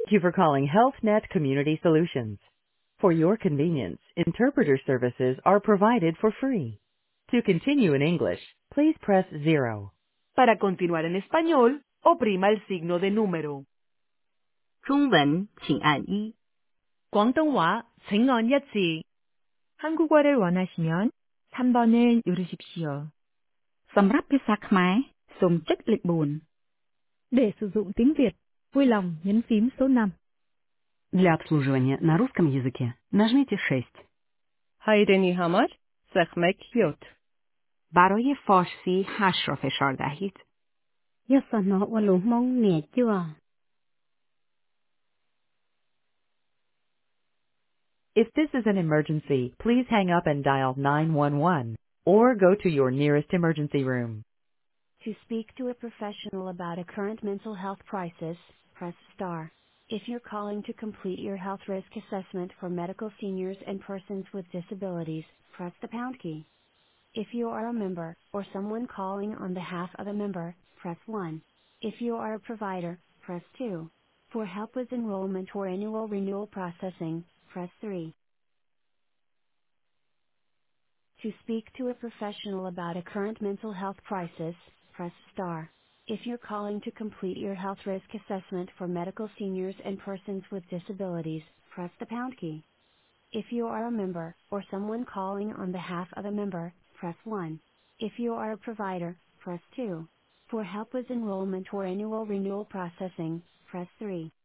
you for calling HealthNet Community Solutions. For your convenience, interpreter services are provided for free. To continue in English, please press 0. Para continuar en español, oprima el signo de número. 中文请按1 廣東話請按1字. 한국어를 원하시면 3번을 누르십시오. សម្រាប់ភាសាខ្មែរសូមចុចលេខ4 Để sử dụng tiếng Việt, vui lòng nhấn phím số 5. Для обслуживания на русском языке нажмите 6. հայերենի համար սեղմեք 7. برای فارسی 8 را فشار دهید. If this is an emergency, please hang up and dial 911 or go to your nearest emergency room. To speak to a professional about a current mental health crisis, press star. If you're calling to complete your health risk assessment for medical seniors and persons with disabilities, press the pound key. If you are a member or someone calling on behalf of a member, press 1. If you are a provider, press 2. For help with enrollment or annual renewal processing, press 3. To speak to a professional about a current mental health crisis, press star. If you're calling to complete your health risk assessment for medical seniors and persons with disabilities, press the pound key. If you are a member or someone calling on behalf of a member, press 1. If you are a provider, press 2. For help with enrollment or annual renewal processing, press 3.